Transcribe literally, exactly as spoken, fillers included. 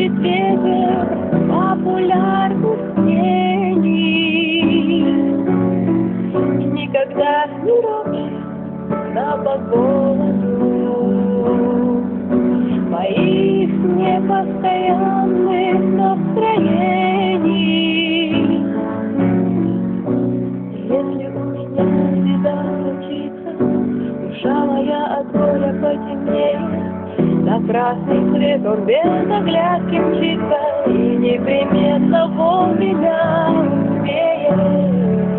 уносит ветер популярных мнений. И никогда не ропщи на погоду моих непостоянных настроений. Если у меня беда случится, душа моя от горя потемнеет, на красный свет он без оглядки мчится и непременно вовремя успеет.